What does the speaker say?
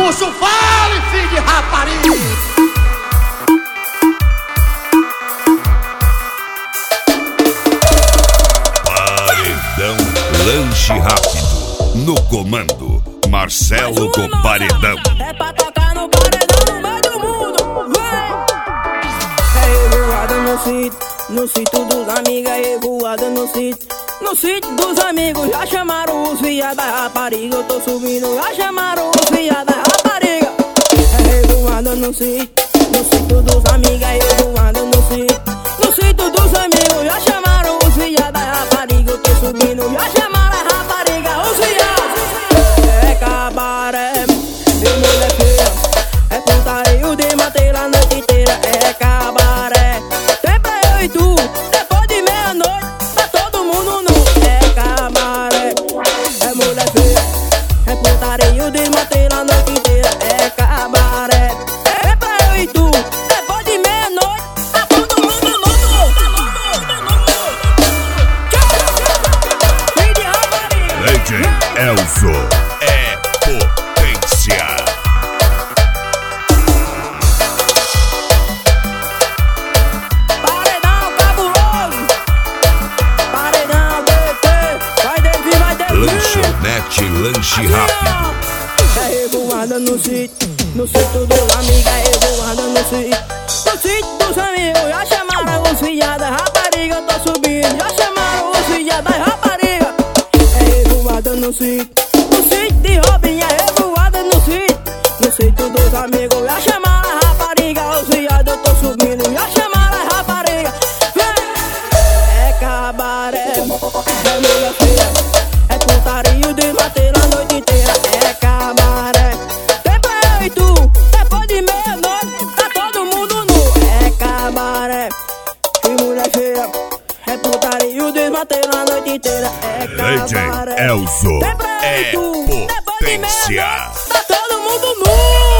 Puxa o fole, filho de rapariga. Paredão Lanche Rápido. No comando, Marcelo do Paredão. É pra tocar no paredão no meio do mundo. Vem! É revoada no sítio dos amigos. É revoada no sítio dos amigos. Já chamaram os viados da rapariga. Eu tô subindo, já chamaram os viados da rapariga. É revoada no sítio dos amigos. É revoada no sítio dos amigos. Já chamaram os viados da rapariga. Eu tô subindo, já chamaram a rapariga. Os viados é cabaré, de mulher feia. É putaria, de matei a noite inteira. É cabaré, sempre eu e tu. Depois de meia-noite, tá todo mundo nu. É cabaré, é mulher feia. É putaria, de matei a noite inteira. É cabaré, sempre eu e tu. Depois de meia-noite, tá todo mundo nu. Fim de rapariga. Legend Elzo é potência. Paredão cabuloso, paredão DT, vai Davi, vai Davi. Lanchonete Lanche Rápido. É revoada no sítio dos amigos. É revoada no sítio dos amigos. Já chamaram os filhos da rapariga. Eu tô subindo, já chamaram os filhos da rapariga. É revoada no sítio de Robinha. É revoada no sítio dos amigos. Já chamaram a rapariga. Os viados eu tô subindo, já chamaram a rapariga. Vem! É cabaré, é mulher feia. É putaria, de bater a noite inteira. É cabaré, sempre eu e tu. Depois de meia-noite, tá todo mundo nu. É cabaré, que mulher feia. É putaria, de bater a noite inteira. É cabaré, Legend Elzo sempre eu e é tu. Depois de potência. meia-noite, tá todo mundo nu.